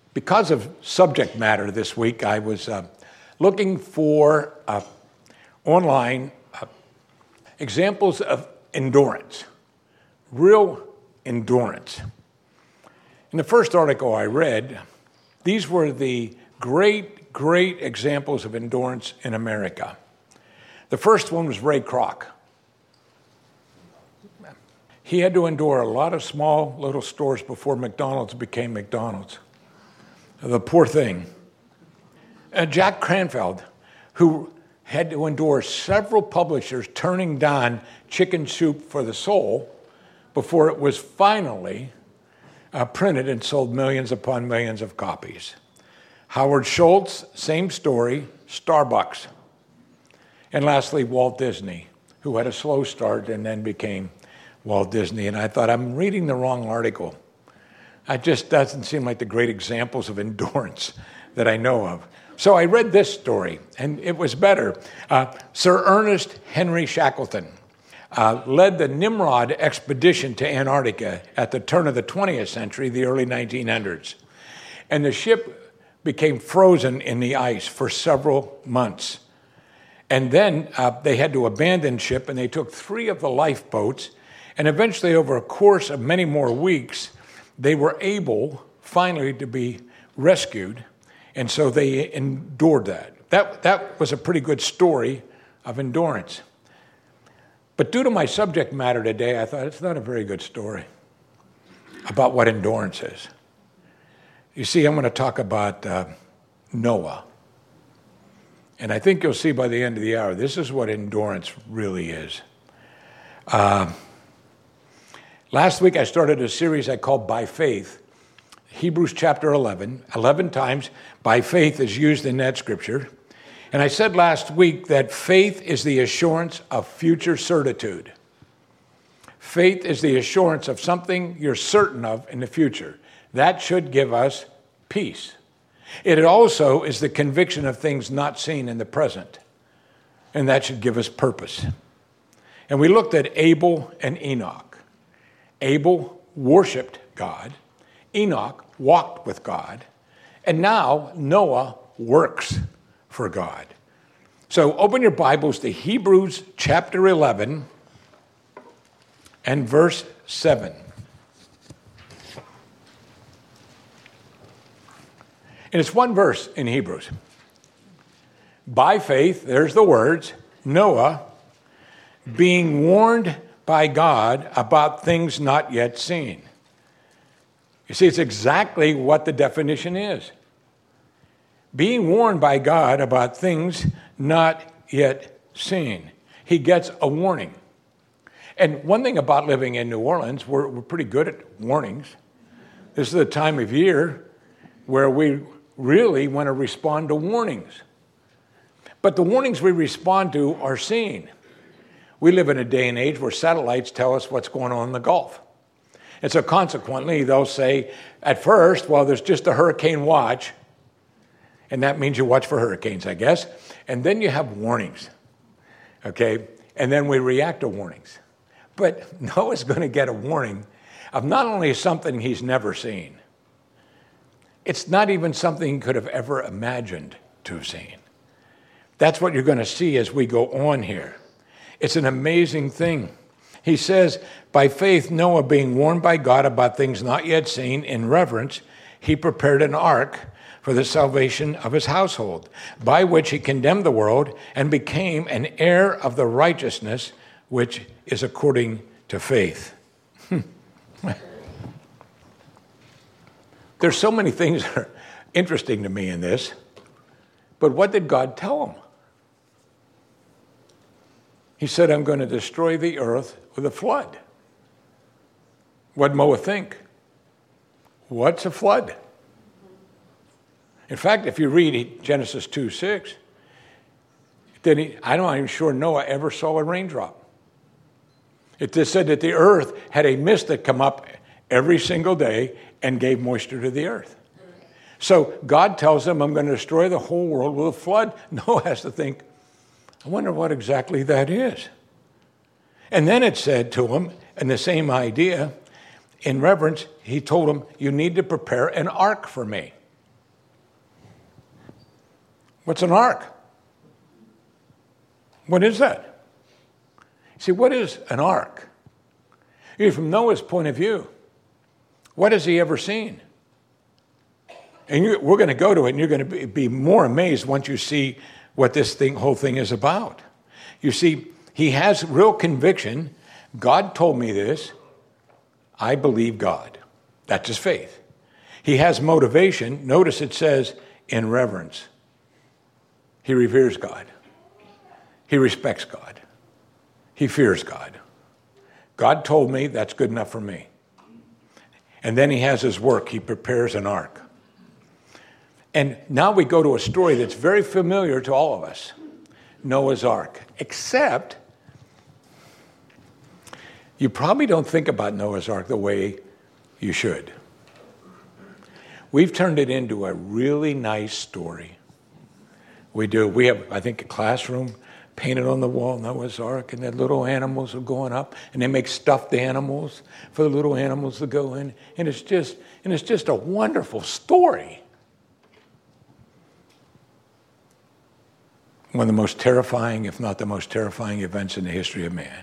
Because of subject matter this week, I was looking for online examples of endurance, real endurance. In the first article I read, these were the great examples of endurance in America. The first one was Ray Kroc. He had to endure a lot of small little stores before McDonald's became McDonald's. The poor thing. Jack Canfield, who had to endure several publishers turning down Chicken Soup for the Soul before it was finally printed and sold millions upon millions of copies. Howard Schultz, same story, Starbucks. And lastly, Walt Disney, who had a slow start and then became Walt Disney. And I thought, I'm reading the wrong article. It just doesn't seem like the great examples of endurance that I know of. So I read this story, and it was better. Sir Ernest Henry Shackleton led the Nimrod expedition to Antarctica at the turn of the 20th century, the early 1900s. And the ship became frozen in the ice for several months. And then they had to abandon ship, and they took 3 of the lifeboats, and eventually over a course of many more weeks, they were able finally to be rescued, and so they endured that. That was a pretty good story of endurance. But due to my subject matter today, I thought it's not a very good story about what endurance is. You see, I'm going to talk about Noah. And I think you'll see by the end of the hour, this is what endurance really is. Last week, I started a series I called By Faith. Hebrews chapter 11. 11 times by faith is used in that scripture. And I said last week that faith is the assurance of future certitude. Faith is the assurance of something you're certain of in the future. That should give us peace. It also is the conviction of things not seen in the present. And that should give us purpose. And we looked at Abel and Enoch. Abel worshiped God. Enoch walked with God. And now Noah works for God. So open your Bibles to Hebrews chapter 11 and verse 7. And it's one verse in Hebrews. By faith, there's the words, Noah, being warned by God about things not yet seen. You see, it's exactly what the definition is. Being warned by God about things not yet seen. He gets a warning. And one thing about living in New Orleans, we're pretty good at warnings. This is the time of year where we really want to respond to warnings. But the warnings we respond to are seen. We live in a day and age where satellites tell us what's going on in the Gulf. And so consequently, they'll say, at first, well, there's just a hurricane watch. And that means you watch for hurricanes, I guess. And then you have warnings, okay? And then we react to warnings. But Noah's going to get a warning of not only something he's never seen, it's not even something he could have ever imagined to have seen. That's what you're going to see as we go on here. It's an amazing thing. He says, by faith, Noah, being warned by God about things not yet seen, in reverence, he prepared an ark for the salvation of his household, by which he condemned the world and became an heir of the righteousness which is according to faith. There's so many things that are interesting to me in this, but what did God tell him? He said, I'm going to destroy the earth with a flood. What'd Noah think? What's a flood? In fact, if you read Genesis 2:6, I'm not even sure Noah ever saw a raindrop. It just said that the earth had a mist that come up every single day and gave moisture to the earth. So God tells him, I'm going to destroy the whole world with a flood. Noah has to think, I wonder what exactly that is. And then it said to him, and the same idea, in reverence, he told him, you need to prepare an ark for me. What's an ark? What is that? See, what is an ark? From Noah's point of view, what has he ever seen? And we're going to go to it, and you're going to be more amazed once you see what this whole thing is about. You see, he has real conviction. God told me this. I believe God. That's his faith. He has motivation. Notice it says in reverence. He reveres God. He respects God. He fears God. God told me that's good enough for me. And then he has his work. He prepares an ark. And now we go to a story that's very familiar to all of us. Noah's Ark. Except, you probably don't think about Noah's Ark the way you should. We've turned it into a really nice story. We do. We have, I think, a classroom painted on the wall, Noah's Ark, and the little animals are going up, and they make stuffed animals for the little animals to go in, and it's just a wonderful story. One of the most terrifying, if not the most terrifying events in the history of man.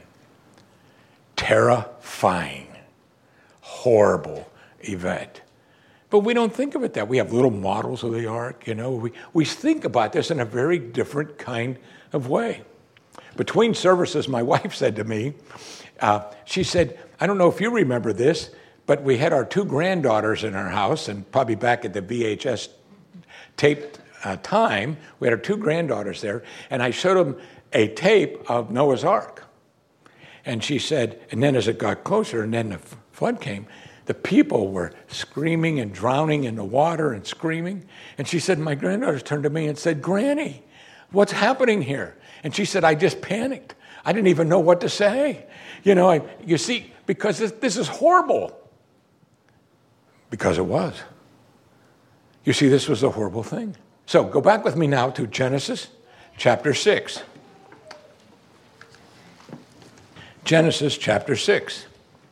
Terrifying, horrible event. But we don't think of it that. We have little models of the ark, you know. We think about this in a very different kind of way. Between services, my wife said to me, she said, I don't know if you remember this, but we had our two granddaughters in our house, and probably back at the VHS tape time, we had our two granddaughters there, and I showed them a tape of Noah's Ark. And she said, and then as it got closer, and then the flood came, the people were screaming and drowning in the water and screaming. And she said, my granddaughters turned to me and said, Granny, what's happening here? And she said, I just panicked. I didn't even know what to say. You know, you see, because this is horrible. Because it was. You see, this was a horrible thing. So go back with me now to Genesis chapter 6. Genesis chapter 6.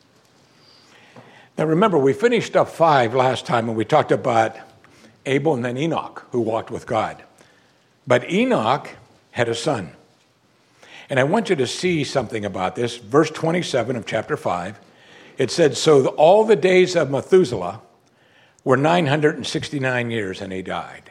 Now remember, we finished up 5 last time, and we talked about Abel and then Enoch, who walked with God. But Enoch had a son. And I want you to see something about this. Verse 27 of chapter 5, it said, so all the days of Methuselah were 969 years, and he died.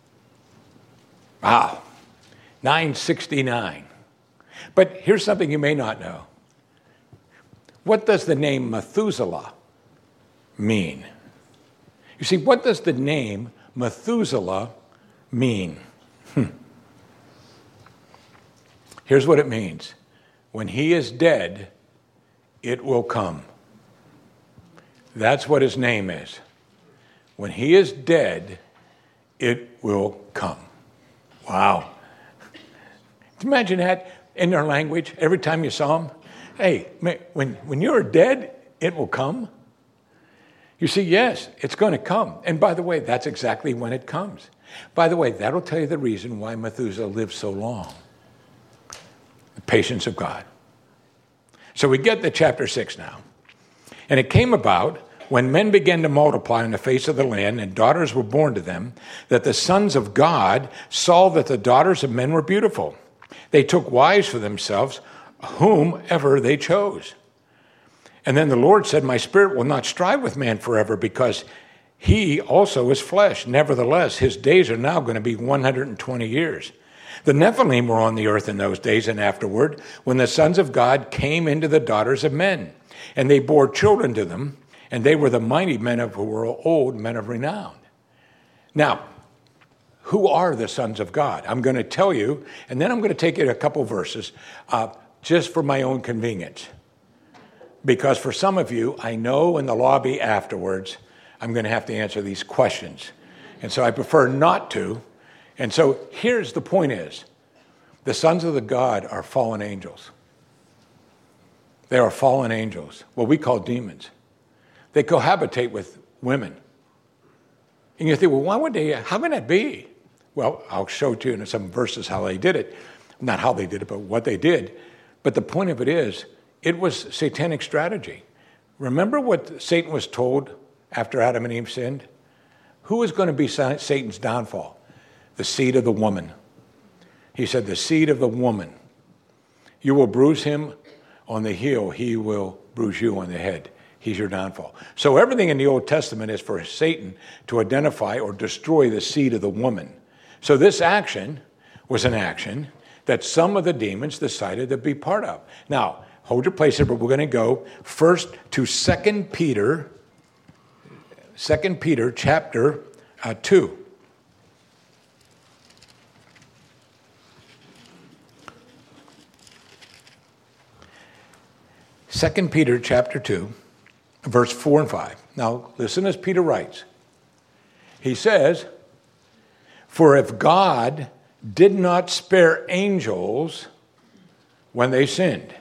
Wow, 969. But here's something you may not know. What does the name Methuselah mean? You see, what does the name Methuselah mean? Here's what it means. When he is dead, it will come. That's what his name is. When he is dead, it will come. Wow. Imagine that in their language, every time you saw him. Hey, when you're dead, it will come. You see, yes, it's going to come. And by the way, that's exactly when it comes. By the way, that'll tell you the reason why Methuselah lived so long. The patience of God. So we get to chapter 6 now. And it came about when men began to multiply on the face of the land and daughters were born to them, that the sons of God saw that the daughters of men were beautiful. They took wives for themselves, whomever they chose. And then the Lord said, my spirit will not strive with man forever, because he also is flesh. Nevertheless, his days are now going to be 120 years. The Nephilim were on the earth in those days and afterward, when the sons of God came into the daughters of men, and they bore children to them, and they were the mighty men who were old, men of renown. Now, who are the sons of God? I'm going to tell you, and then I'm going to take you to a couple verses, just for my own convenience. Because for some of you, I know in the lobby afterwards, I'm going to have to answer these questions. And so I prefer not to. And so here's the point is, the sons of the God are fallen angels. They are fallen angels, what we call demons. They cohabitate with women. And you think, well, why would they, how can that be? Well, I'll show to you in some verses how they did it. Not how they did it, but what they did. But the point of it is, it was satanic strategy. Remember what Satan was told after Adam and Eve sinned? Who was going to be Satan's downfall? the seed of the woman. He said, the seed of the woman. You will bruise him on the heel. He will bruise you on the head. He's your downfall. So everything in the Old Testament is for Satan to identify or destroy the seed of the woman. So this action was an action that some of the demons decided to be part of. Now, hold your place here, but we're going to go first to 2 Peter chapter 2. 2 Peter chapter 2, verse 4 and 5. Now, listen as Peter writes. He says, for if God did not spare angels when they sinned.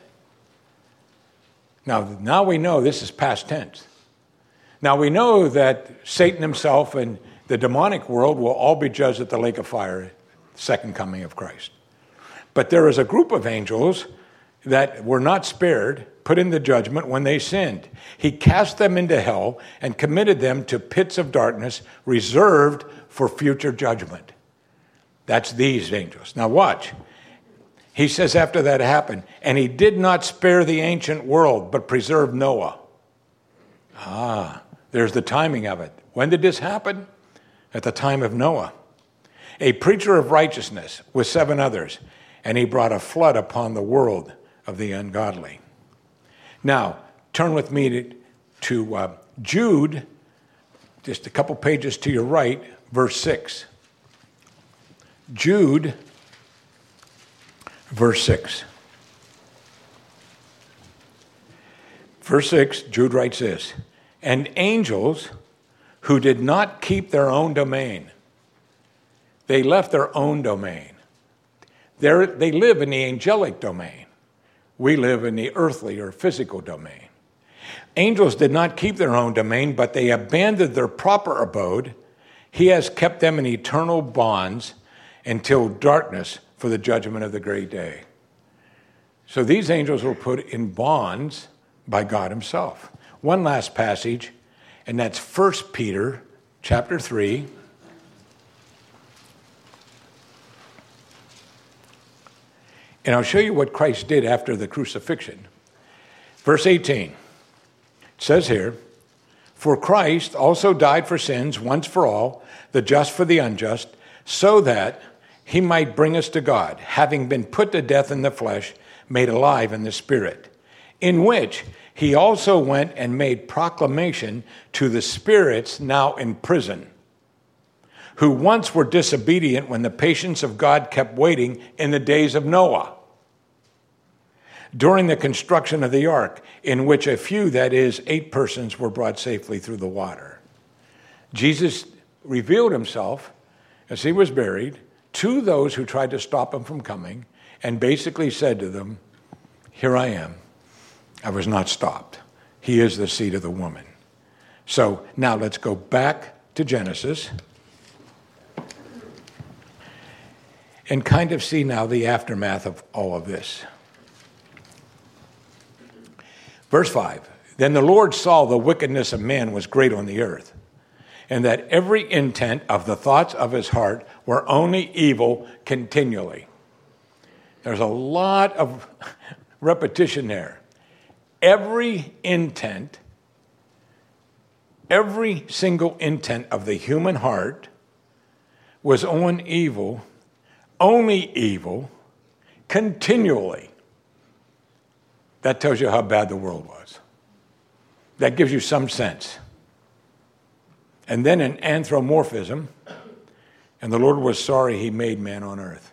Now we know this is past tense. Now we know that Satan himself and the demonic world will all be judged at the lake of fire, second coming of Christ. But there is a group of angels that were not spared, put into judgment when they sinned. He cast them into hell and committed them to pits of darkness reserved for future judgment. That's these angels. Now watch. He says after that happened, and he did not spare the ancient world, but preserved Noah. There's the timing of it. When did this happen? At the time of Noah. A preacher of righteousness with 7 others, and he brought a flood upon the world of the ungodly. Now, turn with me to Jude, just a couple pages to your right, verse 6. Jude, verse 6. Verse 6, Jude writes this, and angels who did not keep their own domain. They left their own domain. They live in the angelic domain. We live in the earthly or physical domain. Angels did not keep their own domain, but they abandoned their proper abode. He has kept them in eternal bonds until darkness for the judgment of the great day. So these angels were put in bonds by God himself. One last passage, and that's 1 Peter chapter 3. And I'll show you what Christ did after the crucifixion. Verse 18, it says here, for Christ also died for sins once for all, the just for the unjust, so that he might bring us to God, having been put to death in the flesh, made alive in the spirit, in which he also went and made proclamation to the spirits now in prison, who once were disobedient when the patience of God kept waiting in the days of Noah, during the construction of the ark, in which a few, that is, 8 persons, were brought safely through the water. Jesus revealed himself as he was buried to those who tried to stop him from coming and basically said to them, here I am. I was not stopped. He is the seed of the woman. So now let's go back to Genesis and kind of see now the aftermath of all of this. Verse 5, then the Lord saw the wickedness of man was great on the earth, and that every intent of the thoughts of his heart were only evil continually. There's a lot of repetition there. Every intent, every single intent of the human heart was on evil, only evil, continually. That tells you how bad the world was. That gives you some sense. And then an anthropomorphism, and the Lord was sorry he made man on earth.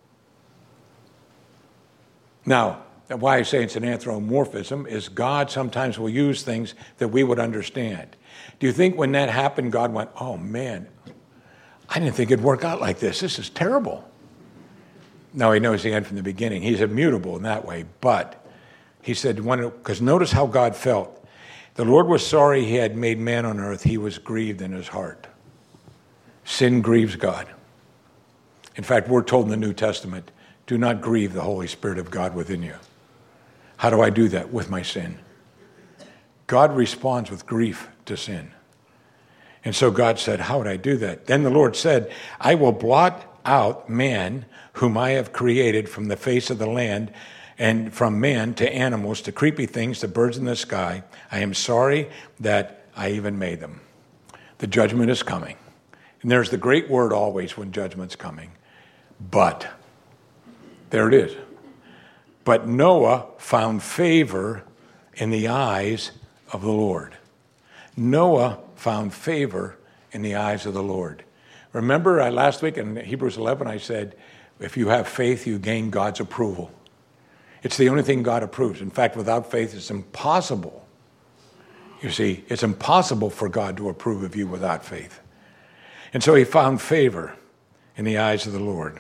Now, why I say it's an anthropomorphism is God sometimes will use things that we would understand. Do you think when that happened, God went, oh man, I didn't think it'd work out like this. This is terrible. No, he knows the end from the beginning. He's immutable in that way, but he said, because notice how God felt. The Lord was sorry he had made man on earth. He was grieved in his heart. Sin grieves God. In fact, we're told in the New Testament, do not grieve the Holy Spirit of God within you. How do I do that? With my sin. God responds with grief to sin. And so God said, how would I do that? Then the Lord said, I will blot out man whom I have created from the face of the land, and from man to animals to creepy things to birds in the sky. I am sorry that I even made them. The judgment is coming. And there's the great word always when judgment's coming. But. There it is. But Noah found favor in the eyes of the Lord. Noah found favor in the eyes of the Lord. Remember last week in Hebrews 11, I said, if you have faith, you gain God's approval. It's the only thing God approves. In fact, without faith, it's impossible. You see, it's impossible for God to approve of you without faith. And so he found favor in the eyes of the Lord.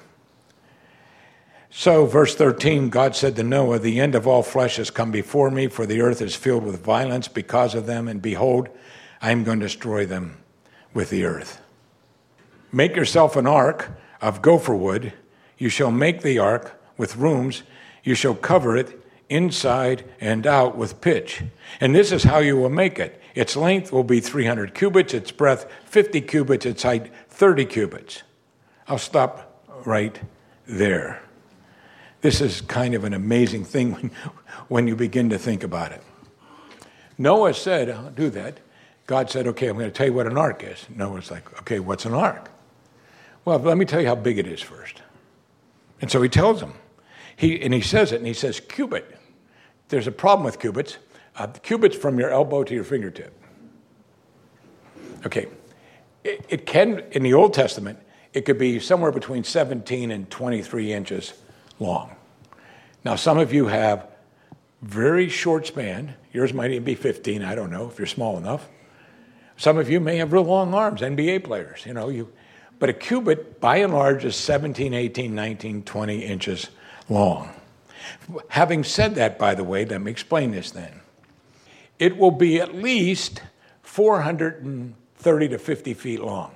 So, verse 13, God said to Noah, the end of all flesh has come before me, for the earth is filled with violence because of them, and behold, I am going to destroy them with the earth. Make yourself an ark of gopher wood. You shall make the ark with rooms. You shall cover it inside and out with pitch. And this is how you will make it. Its length will be 300 cubits, its breadth 50 cubits, its height 30 cubits. I'll stop right there. This is kind of an amazing thing when you begin to think about it. Noah said, I'll do that. God said, okay, I'm going to tell you what an ark is. Noah's like, okay, what's an ark? Well, let me tell you how big it is first. And so he tells him. He says it, and he says, cubit. There's a problem with cubits. Cubits from your elbow to your fingertip. Okay. It can, in the Old Testament, it could be somewhere between 17 and 23 inches long. Now, some of you have very short span. Yours might even be 15. I don't know if you're small enough. Some of you may have real long arms, NBA players. But a cubit, by and large, is 17, 18, 19, 20 inches long. Having said that, by the way, let me explain this then. It will be at least 430 to 50 feet long.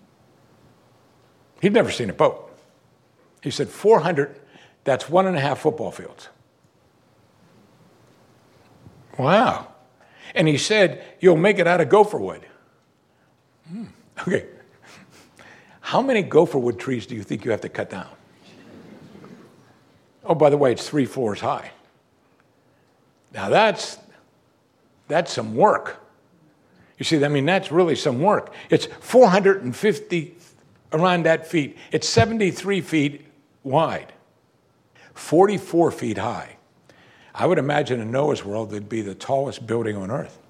He'd never seen a boat. He said 400, that's 1.5 football fields. Wow. And he said, you'll make it out of gopher wood. Okay. How many gopher wood trees do you think you have to cut down? Oh, by the way, it's 3 floors high. Now that's some work. You see, that's really some work. It's 450 around that feet. It's 73 feet wide, 44 feet high. I would imagine in Noah's world, it'd be the tallest building on earth.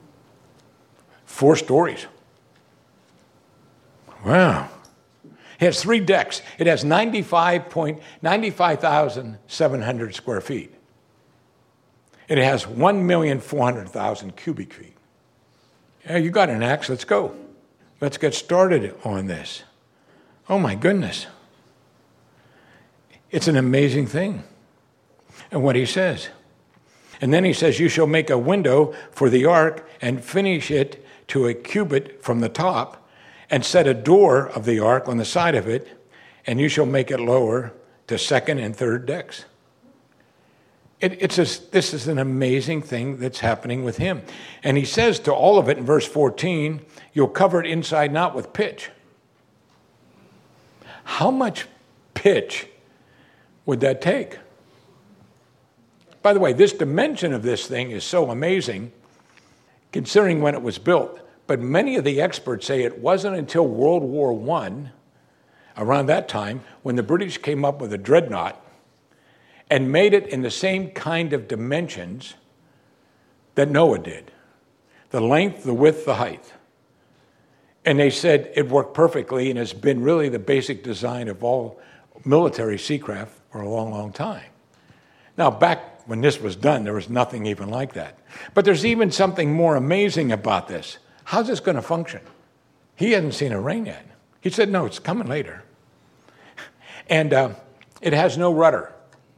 4 stories. Wow. It has 3 decks. It has 95,700 square feet. It has 1,400,000 cubic feet. Yeah, you got an axe. Let's go. Let's get started on this. Oh, my goodness. It's an amazing thing. And what he says. And then he says, you shall make a window for the ark and finish it to a cubit from the top, and set a door of the ark on the side of it, and you shall make it lower to 2nd and 3rd decks. This is an amazing thing that's happening with him. And he says to all of it in verse 14, you'll cover it inside and out with pitch. How much pitch would that take? By the way, this dimension of this thing is so amazing, considering when it was built. But many of the experts say it wasn't until World War I, around that time, when the British came up with a dreadnought and made it in the same kind of dimensions that Noah did. The length, the width, the height. And they said it worked perfectly and has been really the basic design of all military seacraft for a long, long time. Now, back when this was done, there was nothing even like that. But there's even something more amazing about this. How's this going to function? He hasn't seen a rain yet. He said, no, it's coming later. And it has no rudder.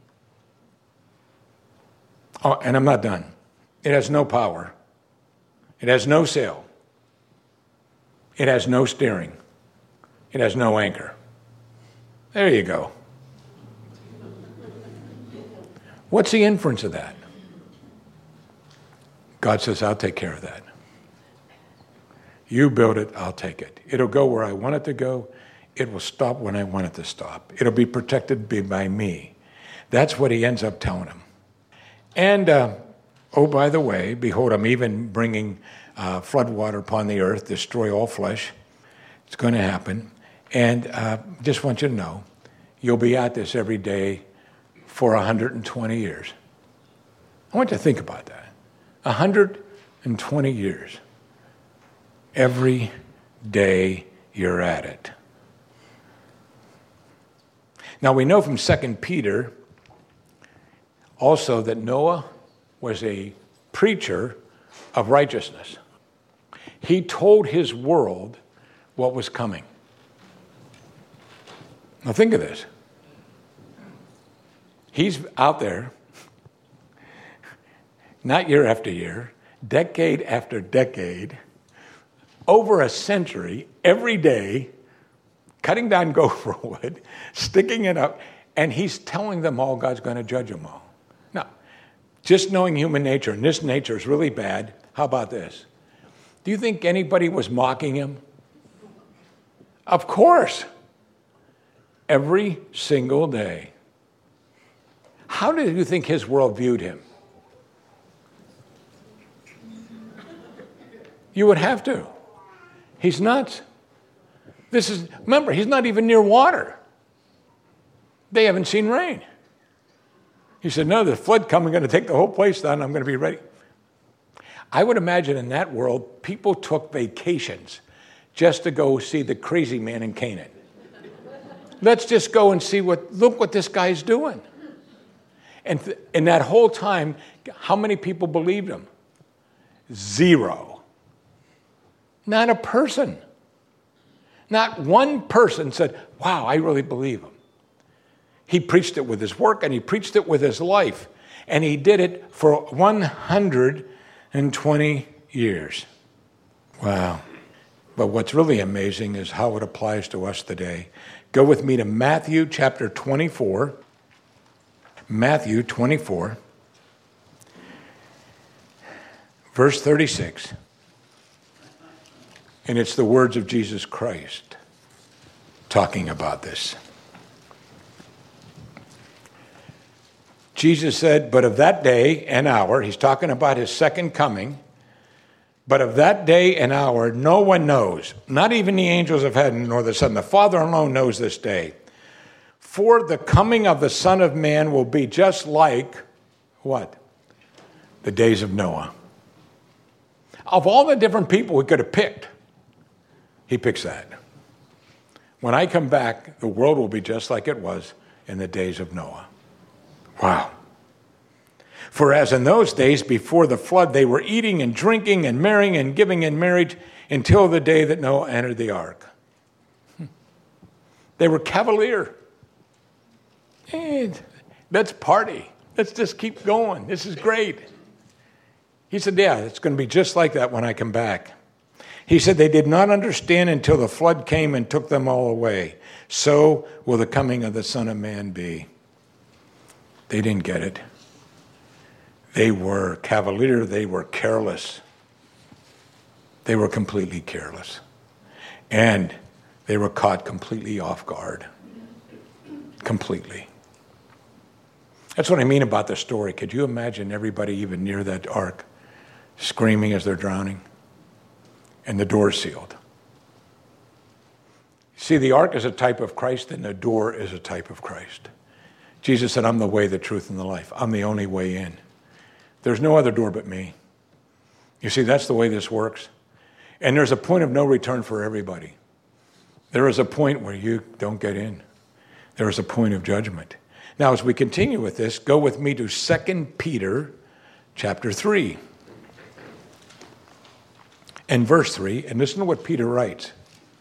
Oh, and I'm not done. It has no power. It has no sail. It has no steering. It has no anchor. There you go. What's the inference of that? God says, I'll take care of that. You build it, I'll take it. It'll go where I want it to go. it will stop when I want it to stop. It'll be protected by me. That's what he ends up telling him. And, oh, by the way, behold, I'm even bringing flood water upon the earth, destroy all flesh. It's going to happen. And just want you to know, you'll be at this every day for 120 years. I want you to think about that. 120 years. Every day you're at it. Now we know from 2 Peter also that Noah was a preacher of righteousness. He told his world what was coming. Now think of this. He's out there, not year after year, decade after decade, over a century, every day, cutting down gopher wood, sticking it up, and he's telling them all God's going to judge them all. Now, just knowing human nature, and this nature is really bad, how about this? Do you think anybody was mocking him? Of course. Every single day. How do you think his world viewed him? You would have to. He's nuts. Remember, he's not even near water. They haven't seen rain. He said, no, the flood coming, going to take the whole place down, I'm going to be ready. I would imagine in that world, people took vacations just to go see the crazy man in Canaan. Let's just go and see look what this guy's doing. And in that whole time, how many people believed him? 0. Not a person. Not one person said, wow, I really believe him. He preached it with his work and he preached it with his life. And he did it for 120 years. Wow. But what's really amazing is how it applies to us today. Go with me to Matthew chapter 24. Matthew 24, verse 36. And it's the words of Jesus Christ talking about this. Jesus said, but of that day and hour, he's talking about his second coming, but of that day and hour no one knows, not even the angels of heaven nor the Son. The Father alone knows this day. For the coming of the Son of Man will be just like, what? The days of Noah. Of all the different people we could have picked, he picks that. When I come back, the world will be just like it was in the days of Noah. Wow. For as in those days before the flood, they were eating and drinking and marrying and giving in marriage until the day that Noah entered the ark. They were cavalier. And let's party. Let's just keep going. This is great. He said, yeah, it's going to be just like that when I come back. He said they did not understand until the flood came and took them all away. So will the coming of the Son of Man be. They didn't get it. They were cavalier. They were careless. They were completely careless. And they were caught completely off guard. Completely. That's what I mean about the story. Could you imagine everybody even near that ark screaming as they're drowning? And the door sealed. See, the ark is a type of Christ, and the door is a type of Christ. Jesus said, I'm the way, the truth, and the life. I'm the only way in. There's no other door but me. You see, that's the way this works. And there's a point of no return for everybody. There is a point where you don't get in. There is a point of judgment. Now, as we continue with this, go with me to 2 Peter chapter 3. And verse 3, and listen to what Peter writes.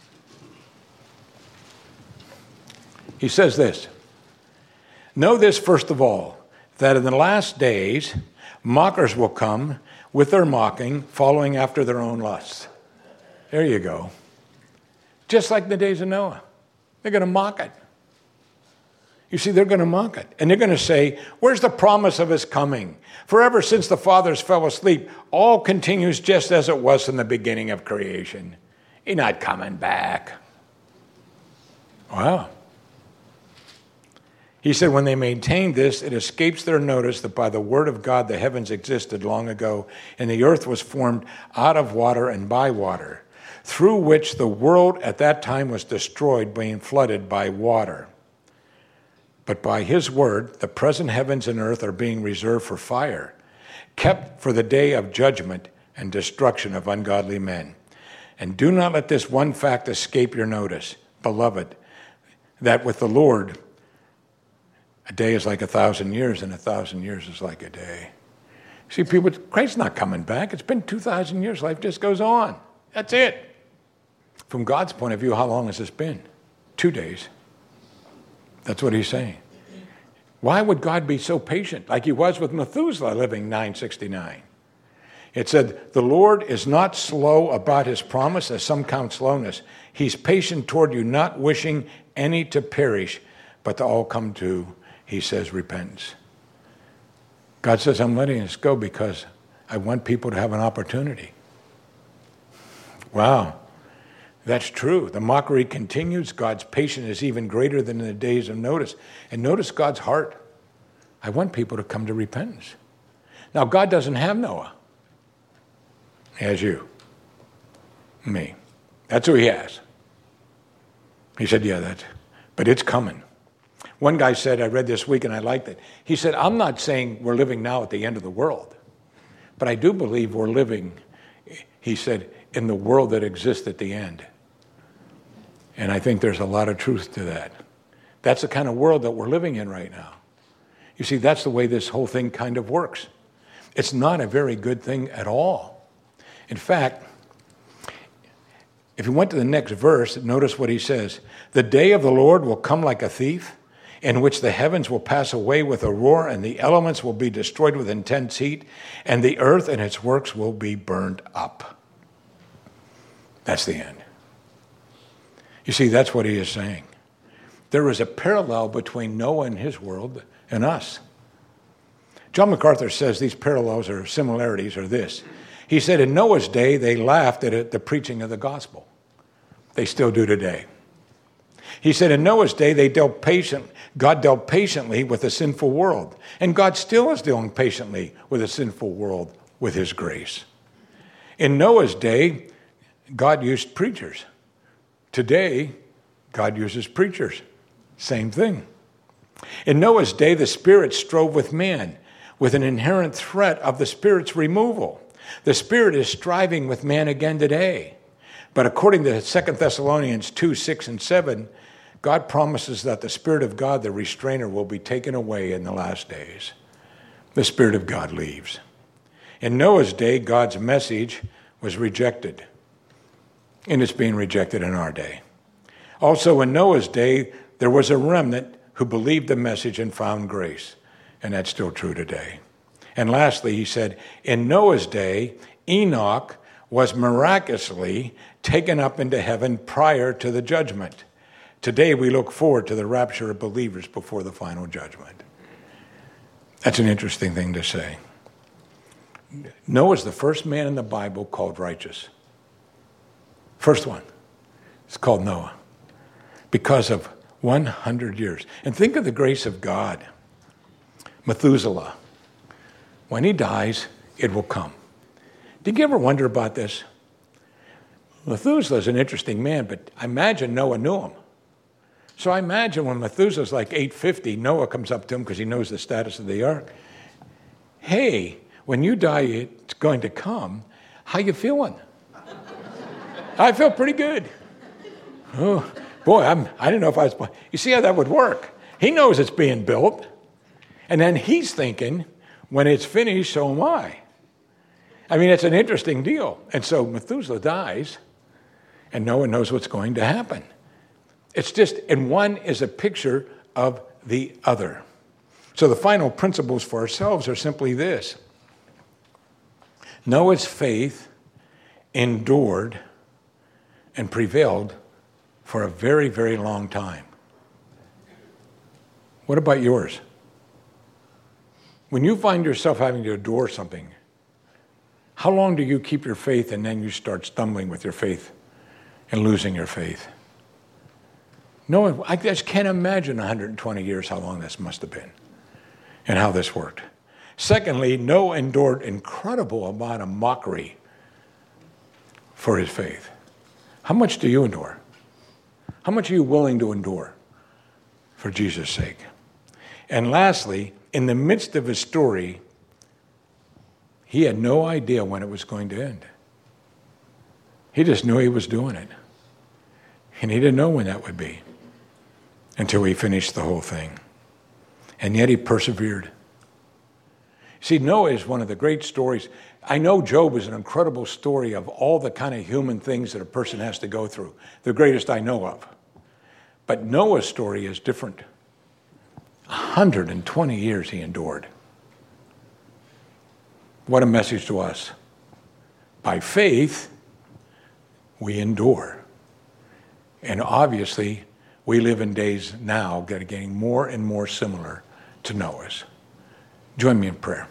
He says this, know this first of all, that in the last days mockers will come with their mocking, following after their own lusts. There you go. Just like the days of Noah. They're going to mock it. You see, they're going to mock it. And they're going to say, where's the promise of his coming? For ever since the fathers fell asleep, all continues just as it was in the beginning of creation. He's not coming back. Wow. He said, when they maintained this, it escapes their notice that by the word of God the heavens existed long ago, and the earth was formed out of water and by water, through which the world at that time was destroyed, being flooded by water. But by his word, the present heavens and earth are being reserved for fire, kept for the day of judgment and destruction of ungodly men. And do not let this one fact escape your notice, beloved, that with the Lord, a day is like 1,000 years, and 1,000 years is like a day. See, people, Christ's not coming back. It's been 2,000 years. Life just goes on. That's it. From God's point of view, how long has this been? 2 days. That's what he's saying. Why would God be so patient, like he was with Methuselah living 969? It said, the Lord is not slow about his promise, as some count slowness. He's patient toward you, not wishing any to perish, but to all come to, he says, repentance. God says, I'm letting this go because I want people to have an opportunity. Wow, that's true. The mockery continues. God's patience is even greater than in the days of notice. And notice God's heart. I want people to come to repentance. Now, God doesn't have Noah. He has you, me. That's who he has. He said, yeah, but it's coming. One guy said, I read this week and I liked it. He said, I'm not saying we're living now at the end of the world, but I do believe we're living, he said, in the world that exists at the end. And I think there's a lot of truth to that. That's the kind of world that we're living in right now. You see, that's the way this whole thing kind of works. It's not a very good thing at all. In fact, if you went to the next verse, notice what he says. The day of the Lord will come like a thief, in which the heavens will pass away with a roar, and the elements will be destroyed with intense heat, and the earth and its works will be burned up. That's the end. You see, that's what he is saying. There is a parallel between Noah and his world and us. John MacArthur says these parallels or similarities are this. He said in Noah's day, they laughed at the preaching of the gospel. They still do today. He said in Noah's day, God dealt patiently with a sinful world. And God still is dealing patiently with a sinful world with his grace. In Noah's day, God used preachers. Today, God uses preachers. Same thing. In Noah's day, the Spirit strove with man with an inherent threat of the Spirit's removal. The Spirit is striving with man again today. But according to 2 Thessalonians 2, 6, and 7, God promises that the Spirit of God, the restrainer, will be taken away in the last days. The Spirit of God leaves. In Noah's day, God's message was rejected. And it's being rejected in our day. Also, in Noah's day, there was a remnant who believed the message and found grace. And that's still true today. And lastly, he said, in Noah's day, Enoch was miraculously taken up into heaven prior to the judgment. Today, we look forward to the rapture of believers before the final judgment. That's an interesting thing to say. Noah's the first man in the Bible called righteous. First one. It's called Noah. Because of 100 years. And think of the grace of God. Methuselah. When he dies, it will come. Did you ever wonder about this? Methuselah is an interesting man, but I imagine Noah knew him. So I imagine when Methuselah's like 850, Noah comes up to him because he knows the status of the ark. Hey, when you die, it's going to come. How you feeling? I feel pretty good. Oh, boy, I didn't know if I was... You see how that would work? He knows it's being built. And then he's thinking, when it's finished, so am I. I mean, it's an interesting deal. And so Methuselah dies, and no one knows what's going to happen. It's just, and one is a picture of the other. So the final principles for ourselves are simply this. Noah's faith endured and prevailed for a very, very long time. What about yours? When you find yourself having to endure something, how long do you keep your faith and then you start stumbling with your faith and losing your faith? No, I just can't imagine 120 years how long this must have been and how this worked. Secondly, Noah endured incredible amount of mockery for his faith. How much do you endure? How much are you willing to endure for Jesus' sake? And lastly, in the midst of his story, he had no idea when it was going to end. He just knew he was doing it. And he didn't know when that would be until he finished the whole thing. And yet he persevered. See, Noah is one of the great stories. I know Job is an incredible story of all the kind of human things that a person has to go through, the greatest I know of. But Noah's story is different. 120 years he endured. What a message to us. By faith, we endure. And obviously, we live in days now that are getting more and more similar to Noah's. Join me in prayer.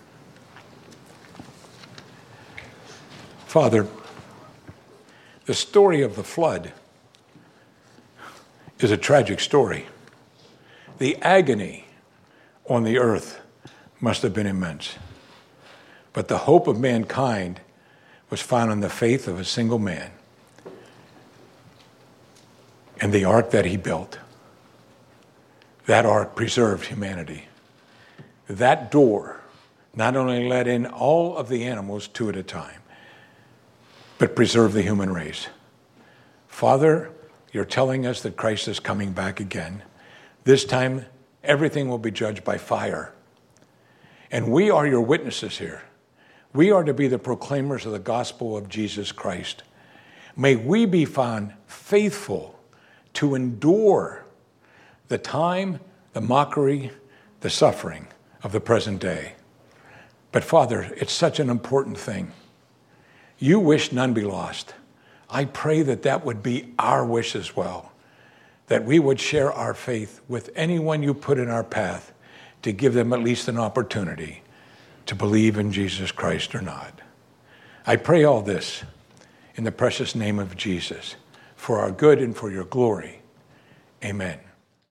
Father, the story of the flood is a tragic story. The agony on the earth must have been immense. But the hope of mankind was found in the faith of a single man and the ark that he built. That ark preserved humanity. That door not only let in all of the animals two at a time, but preserved the human race. Father, you're telling us that Christ is coming back again. This time, everything will be judged by fire. And we are your witnesses here. We are to be the proclaimers of the gospel of Jesus Christ. May we be found faithful to endure the time, the mockery, the suffering of the present day. But Father, it's such an important thing. You wish none be lost. I pray that that would be our wish as well, that we would share our faith with anyone you put in our path to give them at least an opportunity to believe in Jesus Christ or not. I pray all this in the precious name of Jesus, for our good and for your glory. Amen.